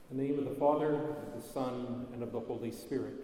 In the name of the Father, and of the Son, and of the Holy Spirit.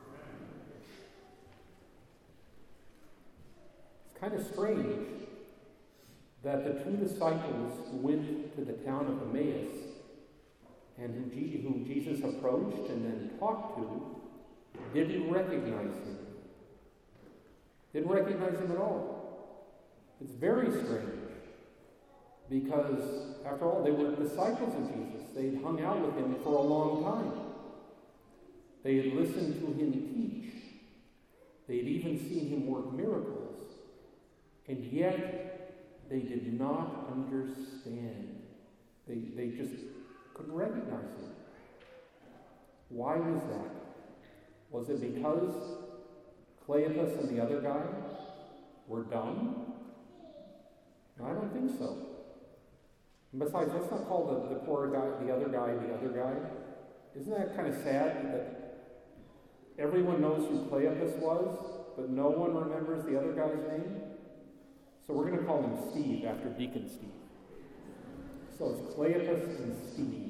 It's kind of strange that the two disciples who went to the town of Emmaus and whom Jesus approached and then talked to didn't recognize him. Didn't recognize him at all. It's very strange because, after all, they were disciples of Jesus. They'd hung out with him for a long time. They had listened to him teach. They had even seen him work miracles. And yet, they did not understand. They just couldn't recognize him. Why was that? Was it because Cleopas and the other guy were dumb? No, I don't think so. And besides, let's not call the poor guy, the other guy. Isn't that kind of sad that everyone knows who Cleopas was, but no one remembers the other guy's name? So we're going to call him Steve after Deacon Steve. So it's Cleopas and Steve.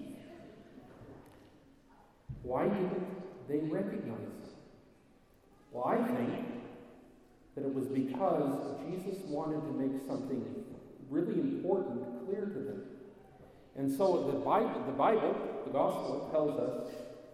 Why didn't they recognize him? Well, I think that it was because Jesus wanted to make something really important clear to them. And so the Bible, the Gospel, tells us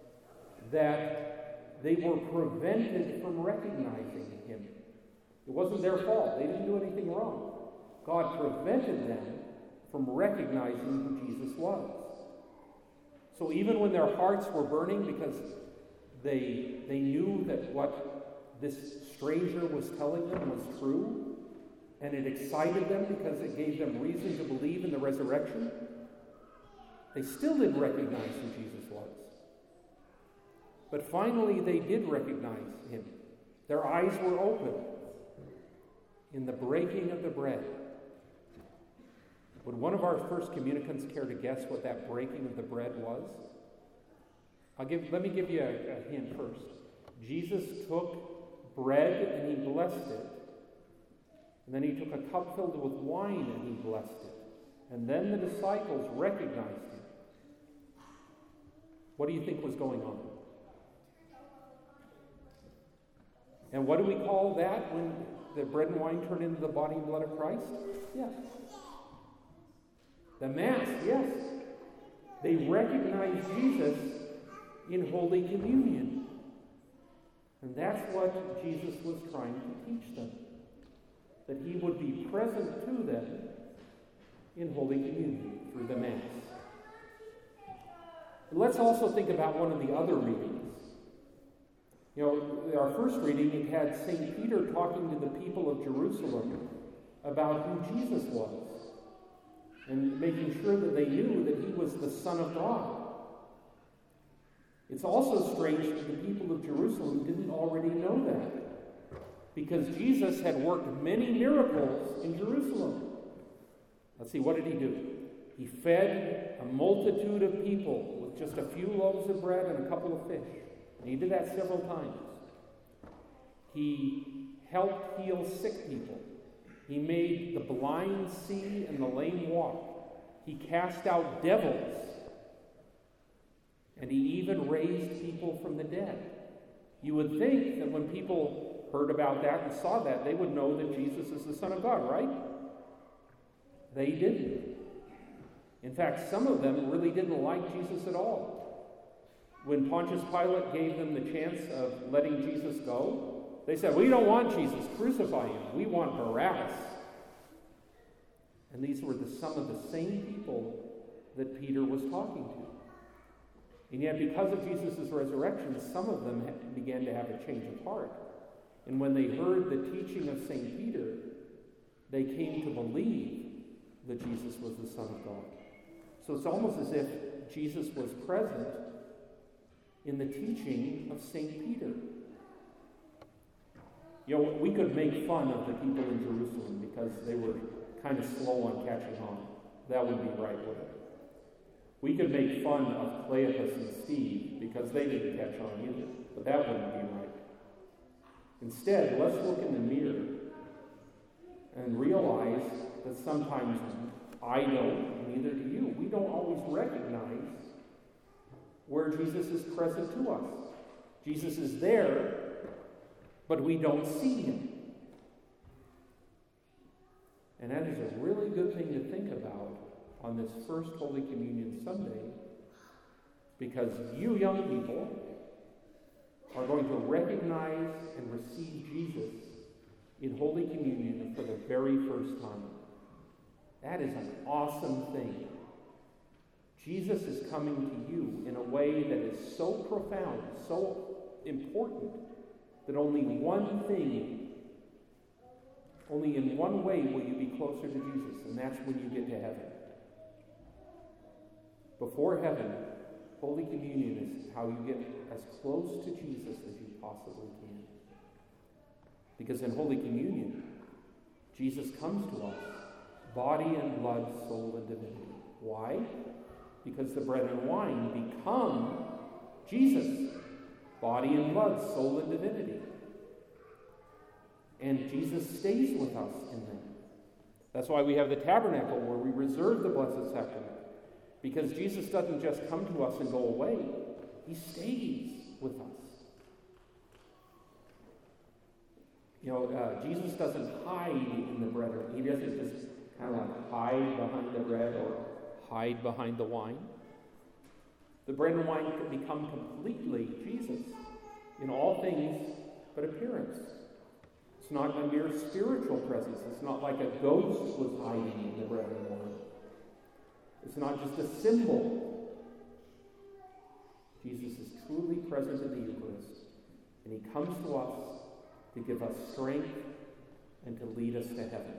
that they were prevented from recognizing him. It wasn't their fault. They didn't do anything wrong. God prevented them from recognizing who Jesus was. So even when their hearts were burning because they knew that what this stranger was telling them was true, and it excited them because it gave them reason to believe in the resurrection, they still didn't recognize who Jesus was. But finally they did recognize him. Their eyes were open in the breaking of the bread. Would one of our first communicants care to guess what that breaking of the bread was? Let me give you a hint first. Jesus took bread and he blessed it. And then he took a cup filled with wine and he blessed it. And then the disciples recognized him. What do you think was going on? And what do we call that when the bread and wine turn into the body and blood of Christ? Yes. The Mass, yes. They recognized Jesus in Holy Communion. And that's what Jesus was trying to teach them. That he would be present to them in Holy Communion through the Mass. Let's also think about one of the other readings. Our first reading, it had St. Peter talking to the people of Jerusalem about who Jesus was and making sure that they knew that he was the Son of God. It's also strange that the people of Jerusalem didn't already know that, because Jesus had worked many miracles in Jerusalem. Let's see, what did he do? He fed a multitude of people with just a few loaves of bread and a couple of fish. And he did that several times. He helped heal sick people. He made the blind see and the lame walk. He cast out devils. And he even raised people from the dead. You would think that when people heard about that and saw that, they would know that Jesus is the Son of God, right? They didn't. In fact, some of them really didn't like Jesus at all. When Pontius Pilate gave them the chance of letting Jesus go, they said, "We don't want Jesus, crucify him. We want Barabbas." And these were some of the same people that Peter was talking to. And yet, because of Jesus' resurrection, some of them began to have a change of heart. And when they heard the teaching of St. Peter, they came to believe that Jesus was the Son of God. So it's almost as if Jesus was present in the teaching of St. Peter. We could make fun of the people in Jerusalem because they were kind of slow on catching on. That would be right, wouldn't it? We could make fun of Cleopas and Steve because they didn't catch on either, but that wouldn't be right. Instead, let's look in the mirror and realize that sometimes I don't, and neither do you. We don't always recognize where Jesus is present to us. Jesus is there, but we don't see him. And that is a really good thing to think about on this first Holy Communion Sunday, because you young people are going to recognize and receive Jesus in Holy Communion for the very first time. That is an awesome thing. Jesus is coming to you in a way that is so profound, so important, that only in one way will you be closer to Jesus, and that's when you get to heaven. Before heaven, Holy Communion is how you get as close to Jesus as you possibly can. Because in Holy Communion, Jesus comes to us, body and blood, soul and divinity. Why? Because the bread and wine become Jesus, body and blood, soul and divinity. And Jesus stays with us in them. That's why we have the tabernacle where we reserve the Blessed Sacrament. Because Jesus doesn't just come to us and go away. He stays with us. Jesus doesn't hide in the bread. He doesn't just kind of like hide behind the bread or hide behind the wine. The bread and wine can become completely Jesus in all things but appearance. It's not a mere spiritual presence. It's not like a ghost was hiding in the bread and wine. It's not just a symbol. Jesus is truly present in the Eucharist, and he comes to us to give us strength and to lead us to heaven.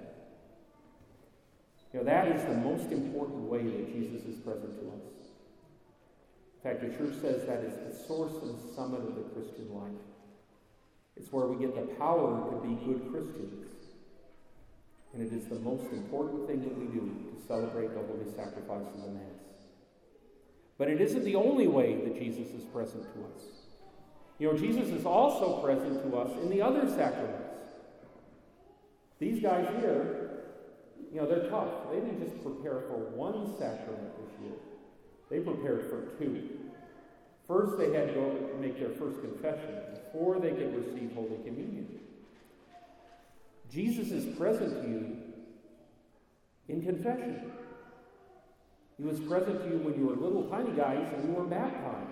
That is the most important way that Jesus is present to us. In fact, the church says that is the source and summit of the Christian life. It's where we get the power to be good Christians. And it is the most important thing that we do to celebrate the Holy Sacrifice of the Mass. But it isn't the only way that Jesus is present to us. Jesus is also present to us in the other sacraments. These guys here, they're tough. They didn't just prepare for one sacrament this year. They prepared for two. First, they had to go make their first confession before they could receive Holy Communion. Jesus is present to you in confession. He was present to you when you were little tiny guys and you were baptized.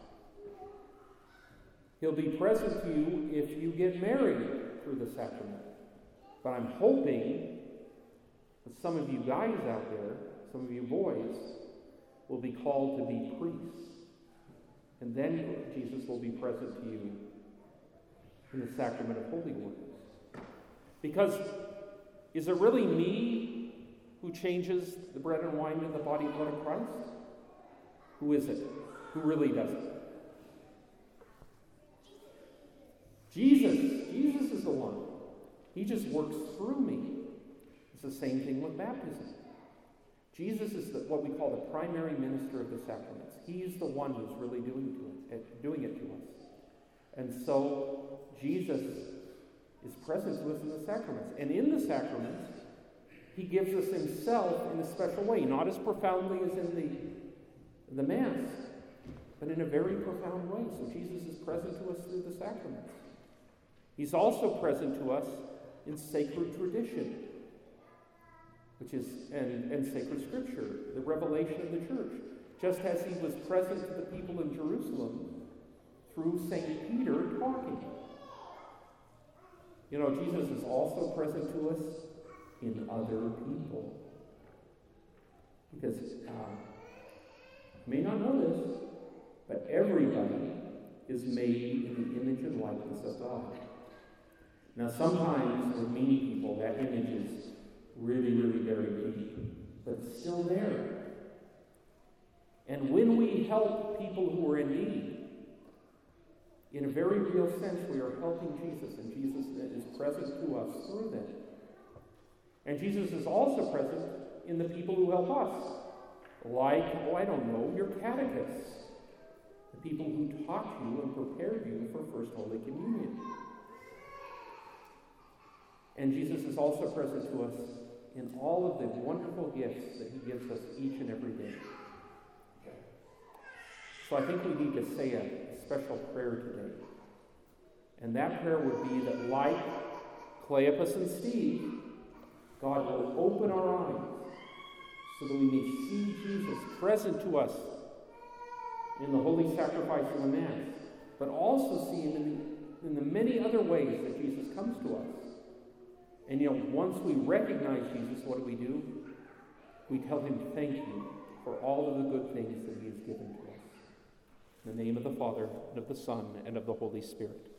He'll be present to you if you get married through the sacrament. But I'm hoping that some of you guys out there, some of you boys, will be called to be priests. And then Jesus will be present to you in the sacrament of holy orders. Because is it really me who changes the bread and wine into the body and blood of Christ? Who is it? Who really does it? Jesus is the one. He just works through me. It's the same thing with baptism. Jesus is what we call the primary minister of the sacraments. He is the one who's really doing it to us. And so Jesus is present to us in the sacraments. And in the sacraments, he gives us himself in a special way, not as profoundly as in the Mass, but in a very profound way. So Jesus is present to us through the sacraments. He's also present to us in sacred tradition, which is and sacred scripture, the revelation of the church. Just as he was present to the people in Jerusalem through St. Peter talking. Jesus is also present to us in other people. Because you may not know this, but everybody is made in the image and likeness of God. Now sometimes with mean people, that image is really, really very deep, but it's still there. And when we help people who are in need, in a very real sense, we are helping Jesus, and Jesus is present to us through them. And Jesus is also present in the people who help us, like, your catechists, the people who taught you and prepared you for First Holy Communion. And Jesus is also present to us in all of the wonderful gifts that he gives us each and every day. So I think we need to say a special prayer today. And that prayer would be that, like Cleopas and Steve, God will open our eyes so that we may see Jesus present to us in the holy sacrifice of the Mass, but also see him in the many other ways that Jesus comes to us. And once we recognize Jesus, what do? We tell him thank you for all of the good things that he has given to us. In the name of the Father, and of the Son, and of the Holy Spirit.